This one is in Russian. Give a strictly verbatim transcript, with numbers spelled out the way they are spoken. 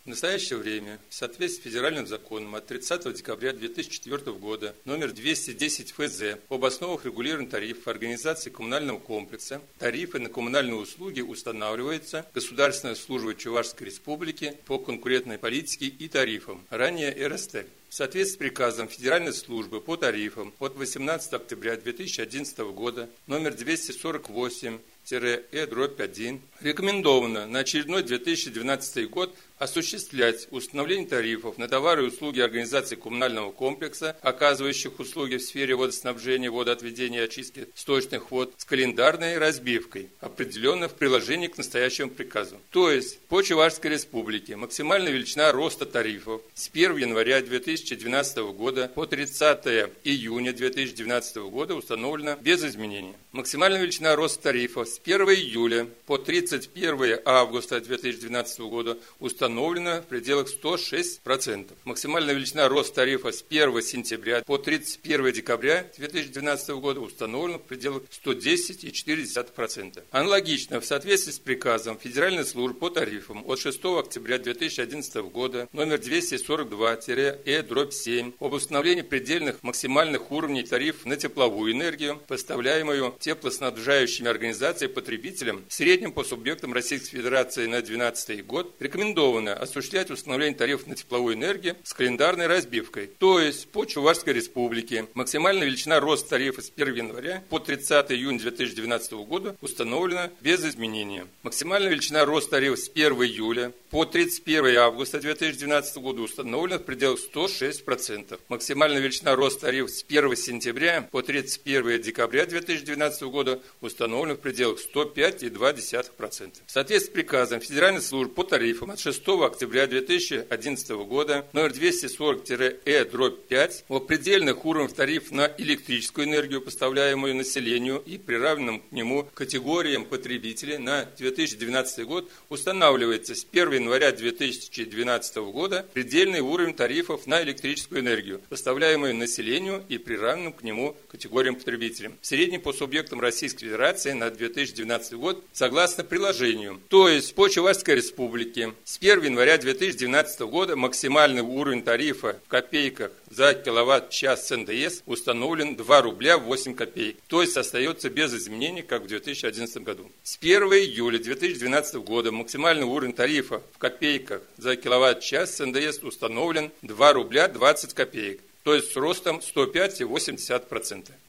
В настоящее время, в соответствии с федеральным законом от тридцатого декабря две тысячи четвёртого года номер двести десять эф зэ об основах регулирования тарифов организации коммунального комплекса, тарифы на коммунальные услуги устанавливаются Государственной службой Чувашской Республики по конкурентной политике и тарифам, ранее эр эс тэ. В соответствии с приказом Федеральной службы по тарифам от восемнадцатого октября две тысячи одиннадцатого года номер двести сорок восемь э дробь один рекомендовано на очередной две тысячи двенадцатый год осуществлять установление тарифов на товары и услуги организаций коммунального комплекса, оказывающих услуги в сфере водоснабжения, водоотведения и очистки сточных вод с календарной разбивкой, определенной в приложении к настоящему приказу. То есть по Чувашской Республике максимальная величина роста тарифов с первого января две тысячи двенадцатого года по тридцатого июня две тысячи двенадцатого года установлена без изменений. Максимальная величина роста тарифов с первого июля по тридцать первого августа две тысячи двенадцатого года установлена установлена в пределах сто шесть процентов. Максимальная величина роста тарифа с первого сентября по тридцать первого декабря две тысячи двенадцатого года установлена в пределах сто десять целых четыре десятых процента. Аналогично, в соответствии с приказом Федеральной службы по тарифам от шестого октября две тысячи одиннадцатого года номер двести сорок два э дробь семь об установлении предельных максимальных уровней тарифов на тепловую энергию, поставляемую теплоснабжающими организациями потребителям, в среднем по субъектам Российской Федерации на две тысячи двенадцатый год рекомендовано осуществлять установление тарифов на тепловую энергию с календарной разбивкой. То есть по Чувашской Республике максимальная величина роста тарифа с первого января по тридцатого июня две тысячи двенадцатого года установлена без изменения. Максимальная величина роста тарифа с первого июля по тридцать первого августа две тысячи двенадцатого года установлена в пределах сто шесть процентов. Максимальная величина роста тарифа с первого сентября по тридцать первого декабря две тысячи двенадцатого года установлена в пределах сто пять целых два десятых процента. В соответствии с приказом Федеральной службы по тарифам от шестого октября две тысячи одиннадцатого года номер двести сорок э дробь пять о предельных уровнях тарифов на электрическую энергию, поставляемую населению и приравненным к нему категориям потребителей на две тысячи двенадцатый год устанавливается с первого января две тысячи двенадцатого года предельный уровень тарифов на электрическую энергию, поставляемую населению и приравненным к нему категориям потребителей. В среднем по субъектам Российской Федерации на две тысячи двенадцатый год согласно приложению. То есть по Чувашской Республике с первого января две тысячи двенадцатого года максимальный уровень тарифа в копейках за киловатт-час с эн дэ эс установлен два рубля восемь копеек, то есть остается без изменений, как в две тысячи одиннадцатом году. С первого июля две тысячи двенадцатого года максимальный уровень тарифа в копейках за киловатт-час с эн дэ эс установлен два рубля двадцать копеек, то есть с ростом сто пять целых восемь десятых процента.